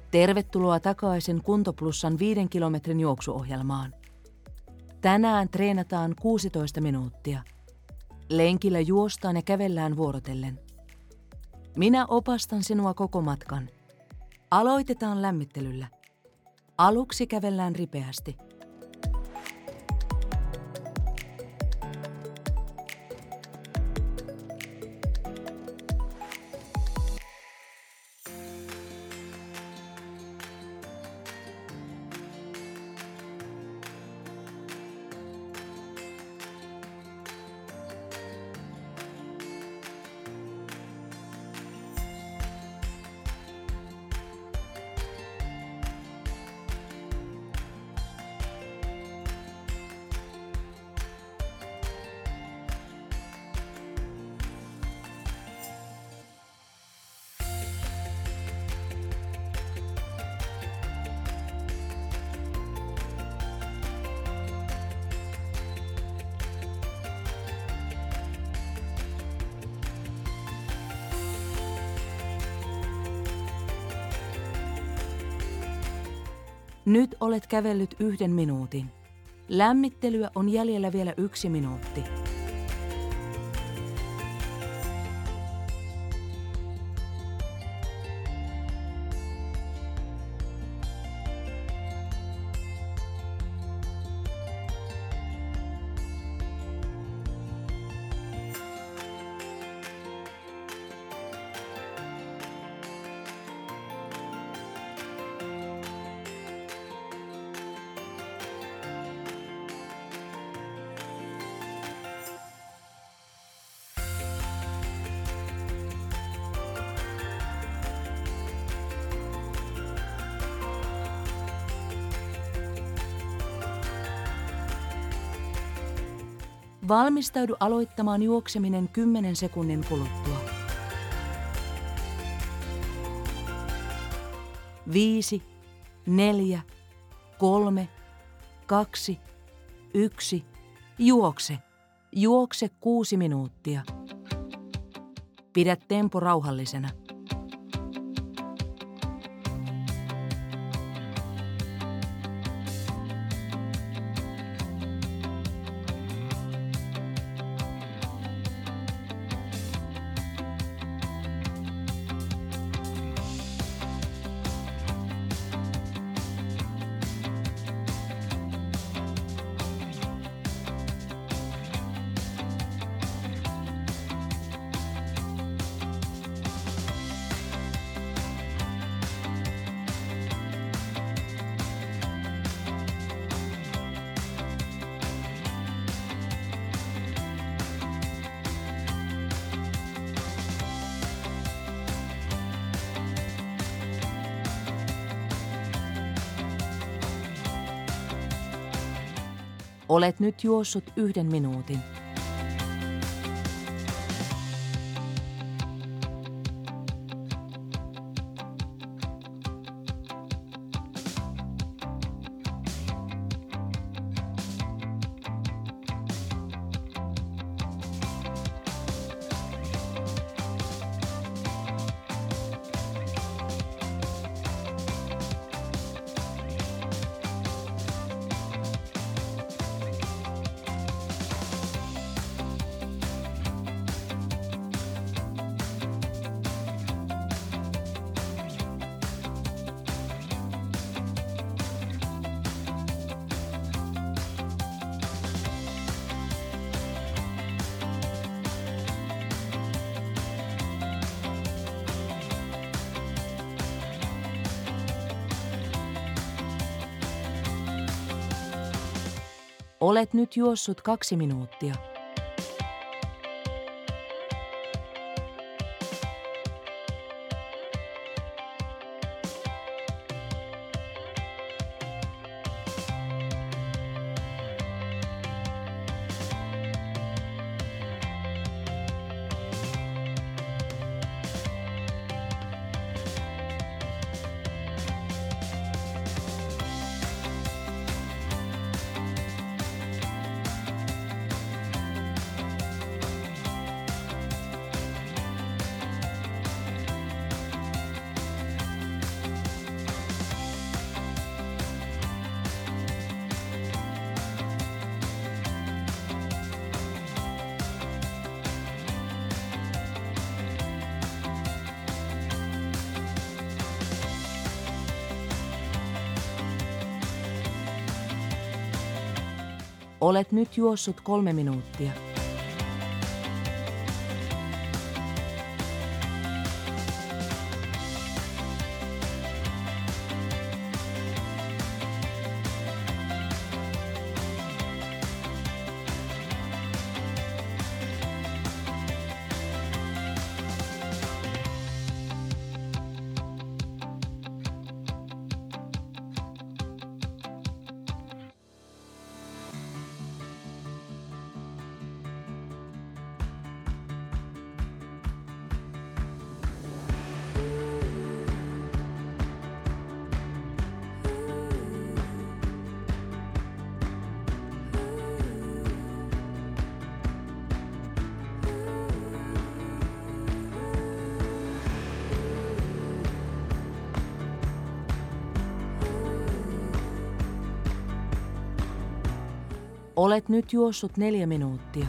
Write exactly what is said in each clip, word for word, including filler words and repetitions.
Tervetuloa takaisin Kuntoplussan viiden kilometrin juoksuohjelmaan. Tänään treenataan kuusitoista minuuttia. Lenkillä juostaan ja kävellään vuorotellen. Minä opastan sinua koko matkan. Aloitetaan lämmittelyllä. Aluksi kävellään ripeästi. Nyt olet kävellyt yhden minuutin. Lämmittelyä on jäljellä vielä yksi minuutti. Valmistaudu aloittamaan juokseminen kymmenen sekunnin kuluttua. Viisi, neljä, kolme, kaksi, yksi. Juokse. Juokse kuusi minuuttia. Pidä tempo rauhallisena. Olet nyt juossut yhden minuutin. Olet nyt juossut kaksi minuuttia. Olet nyt juossut kolme minuuttia. Olet nyt juossut neljä minuuttia.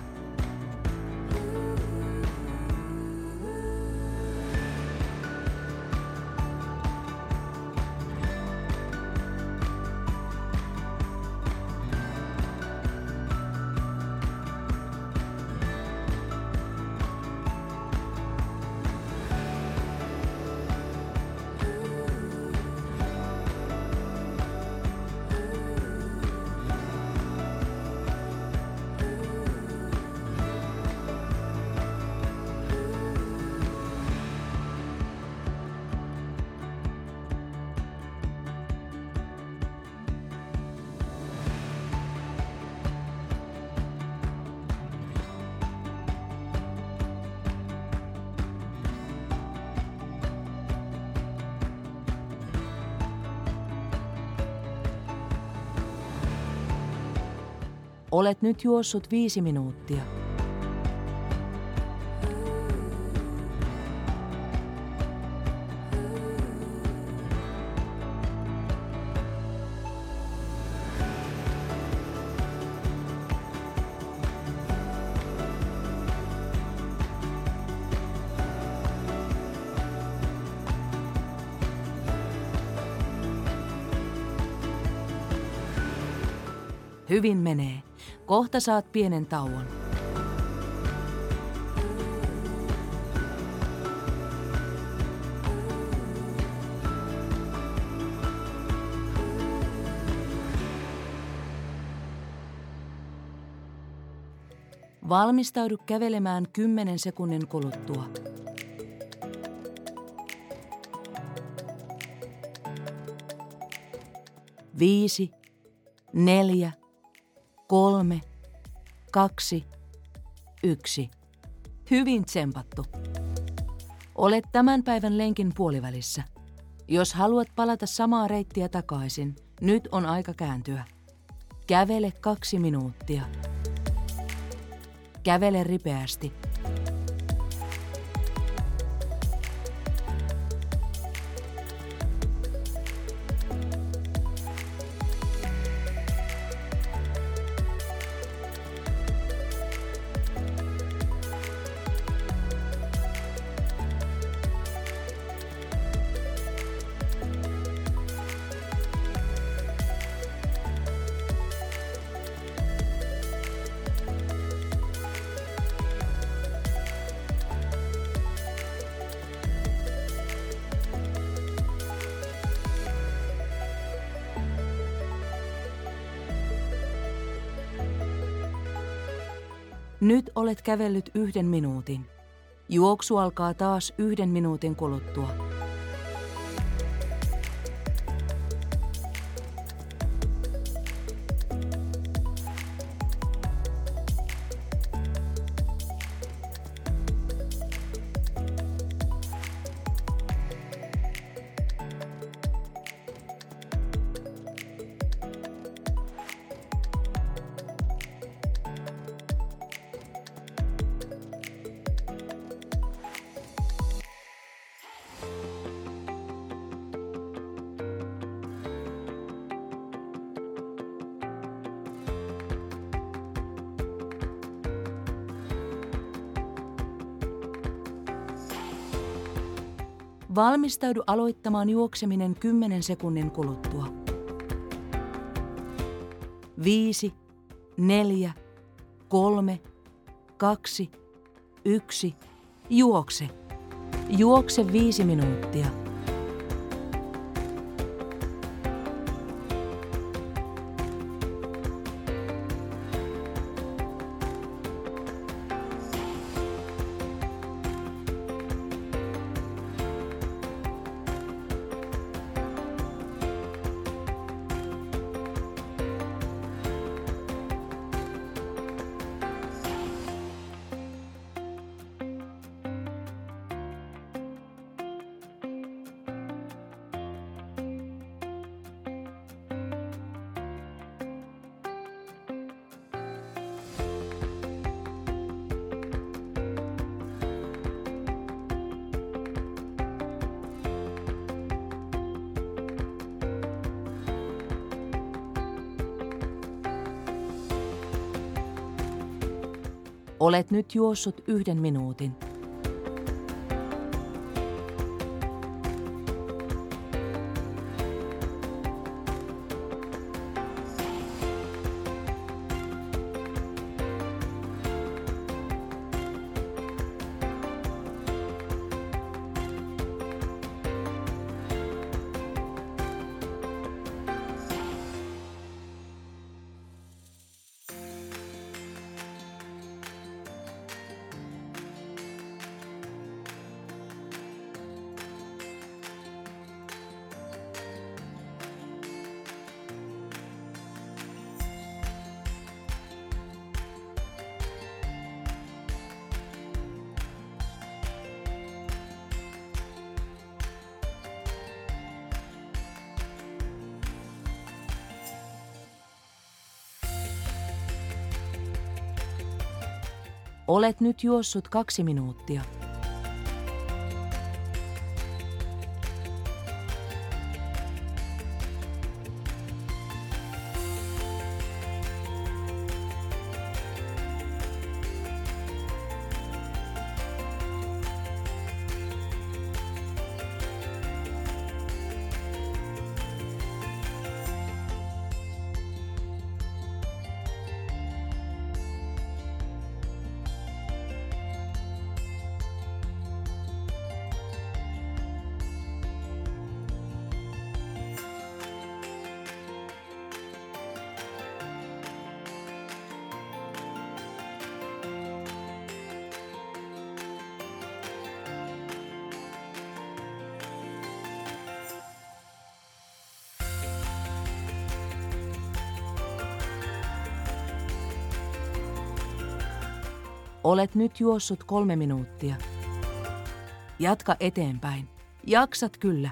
Olet nyt juossut viisi minuuttia. Hyvin menee. Kohta saat pienen tauon. Valmistaudu kävelemään kymmenen sekunnin kuluttua. Viisi, neljä, kolme, kaksi, yksi. Hyvin tsempattu. Olet tämän päivän lenkin puolivälissä. Jos haluat palata samaa reittiä takaisin, nyt on aika kääntyä. Kävele kaksi minuuttia. Kävele ripeästi. Nyt olet kävellyt yhden minuutin. Juoksu alkaa taas yhden minuutin kuluttua. Valmistaudu aloittamaan juokseminen kymmenen sekunnin kuluttua. Viisi, neljä, kolme, kaksi, yksi, juokse. Juokse viisi minuuttia. Olet nyt juossut yhden minuutin. Olet nyt juossut kaksi minuuttia. Olet nyt juossut kolme minuuttia. Jatka eteenpäin. Jaksat kyllä.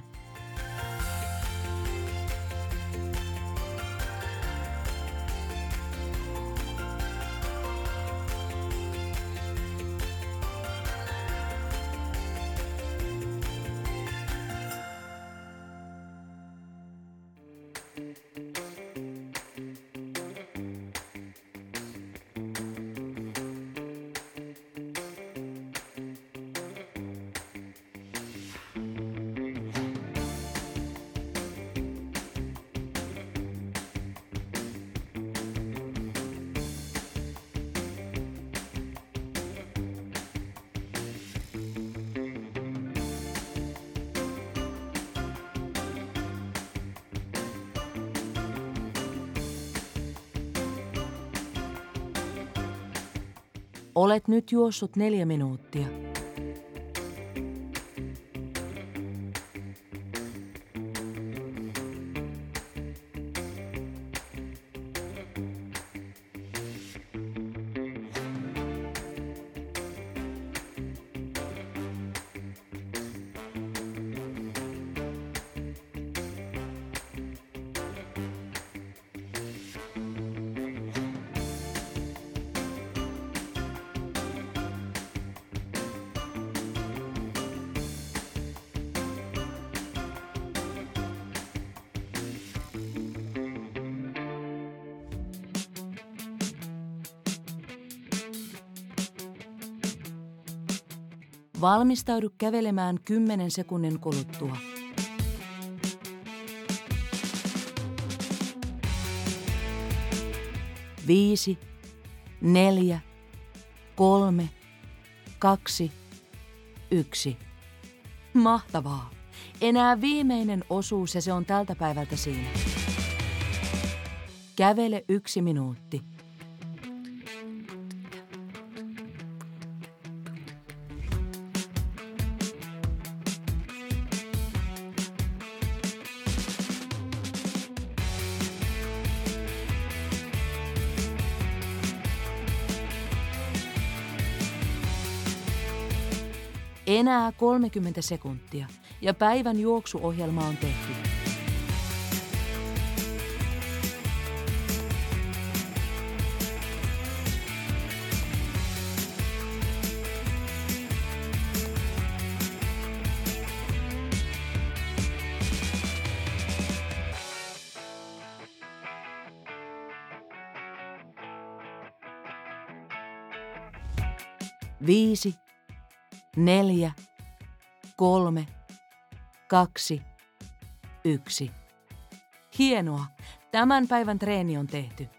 Olet nyt juossut neljä minuuttia. Valmistaudu kävelemään kymmenen sekunnin kuluttua. Viisi, neljä, kolme, kaksi, yksi. Mahtavaa! Enää viimeinen osuus ja se on tältä päivältä siinä. Kävele yksi minuutti. Enää kolmekymmentä sekuntia ja päivän juoksuohjelma on tehty. Viisi, neljä, kolme, kaksi, yksi. Hienoa! Tämän päivän treeni on tehty.